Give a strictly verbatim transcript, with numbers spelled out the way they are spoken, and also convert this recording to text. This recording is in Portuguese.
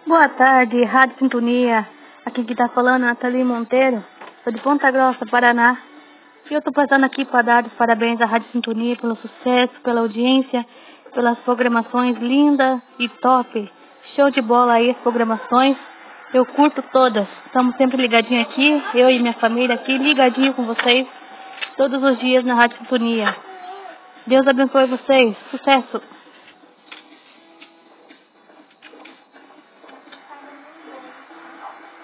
Boa tarde, Rádio Sintonia. Aqui que tá falando é Nathalie Monteiro. Sou de Ponta Grossa, Paraná. E eu tô passando aqui para dar os parabéns à Rádio Sintonia pelo sucesso, pela audiência, pelas programações lindas e top. Show de bola aí as programações. Eu curto todas. Estamos sempre ligadinhos aqui, eu e minha família aqui, ligadinho com vocês, todos os dias na Rádio Sintonia. Deus abençoe vocês. Sucesso!